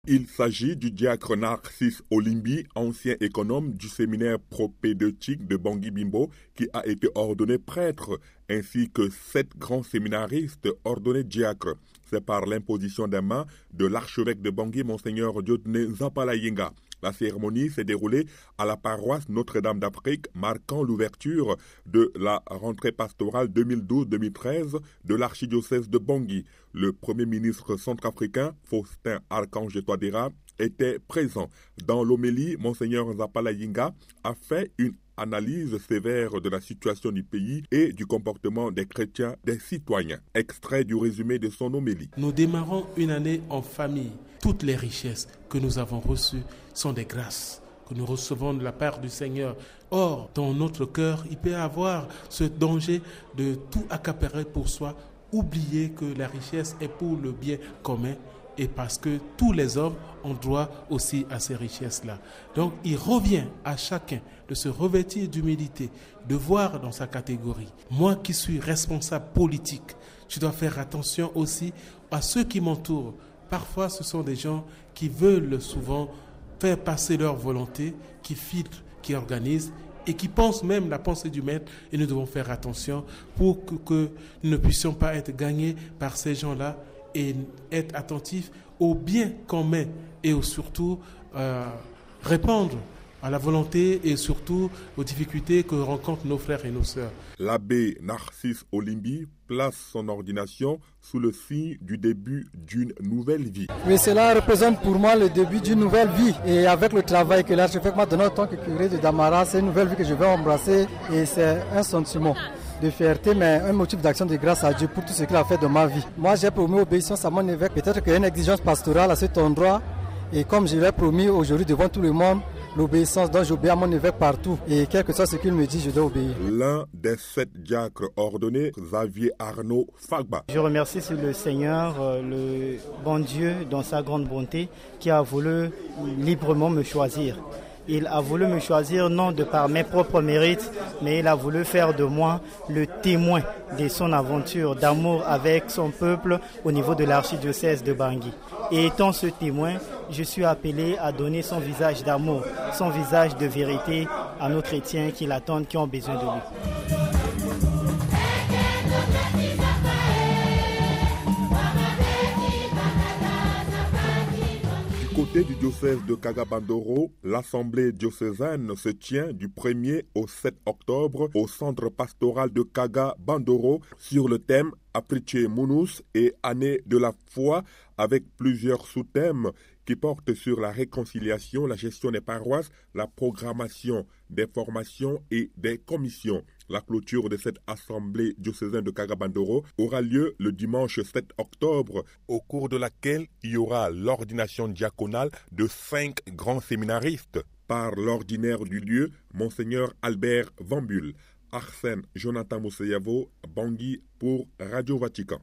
Il s'agit du diacre Narcisse Olimbi, ancien économe du séminaire propédeutique de Bangui Bimbo, qui a été ordonné prêtre, ainsi que 7 grands séminaristes ordonnés diacres. C'est par l'imposition des mains de l'archevêque de Bangui, Monseigneur Dieudonné Zapalayinga. La cérémonie s'est déroulée à la paroisse Notre-Dame d'Afrique, marquant l'ouverture de la rentrée pastorale 2012-2013 de l'archidiocèse de Bangui. Le premier ministre centrafricain, Faustin Archange Touadéra, était présent. Dans l'homélie, Monseigneur Zapalayinga a fait une analyse sévère de la situation du pays et du comportement des chrétiens, des citoyens. Extrait du résumé de son homélie. Nous démarrons une année en famille. Toutes les richesses que nous avons reçues sont des grâces que nous recevons de la part du Seigneur. Or, dans notre cœur, il peut y avoir ce danger de tout accaparer pour soi, oublier que la richesse est pour le bien commun et parce que tous les hommes ont droit aussi à ces richesses-là. Donc, il revient à chacun de se revêtir d'humilité, de voir dans sa catégorie. Moi qui suis responsable politique, je dois faire attention aussi à ceux qui m'entourent. Parfois, ce sont des gens qui veulent souvent faire passer leur volonté, qui filtrent, qui organisent et qui pensent même la pensée du maître. Et nous devons faire attention pour que nous ne puissions pas être gagnés par ces gens-là et être attentifs au bien commun et surtout répondre à la volonté et surtout aux difficultés que rencontrent nos frères et nos sœurs. L'abbé Narcisse Olimbi place son ordination sous le signe du début d'une nouvelle vie. Oui, cela représente pour moi le début d'une nouvelle vie. Et avec le travail que l'archevêque m'a donné en tant que curé de Damara, c'est une nouvelle vie que je vais embrasser et c'est un sentiment de fierté, mais un motif d'action de grâce à Dieu pour tout ce qu'il a fait de ma vie. Moi, j'ai promis obéissance à mon évêque. Peut-être qu'il y a une exigence pastorale à cet endroit. Et comme je l'ai promis aujourd'hui devant tout le monde, l'obéissance dont j'obéis à mon évêque partout. Et quel que soit ce qu'il me dit, je dois obéir. L'un des 7 diacres ordonnés, Xavier Arnaud Fagba. Je remercie le Seigneur, le bon Dieu, dans sa grande bonté, qui a voulu librement me choisir. Il a voulu me choisir non de par mes propres mérites, mais il a voulu faire de moi le témoin de son aventure d'amour avec son peuple au niveau de l'archidiocèse de Bangui. Et étant ce témoin, je suis appelé à donner son visage d'amour, son visage de vérité à nos chrétiens qui l'attendent, qui ont besoin de lui. Côté du diocèse de Kaga-Bandoro, l'assemblée diocésaine se tient du 1er au 7 octobre au centre pastoral de Kaga-Bandoro sur le thème Apriche Munus et année de la foi avec plusieurs sous-thèmes qui portent sur la réconciliation, la gestion des paroisses, la programmation des formations et des commissions. La clôture de cette assemblée diocésaine de Kaga-Bandoro aura lieu le dimanche 7 octobre, au cours de laquelle il y aura l'ordination diaconale de 5 grands séminaristes par l'ordinaire du lieu, Monseigneur Albert Vambule. Arsène Jonathan Mousseyavo, Bangui pour Radio Vatican.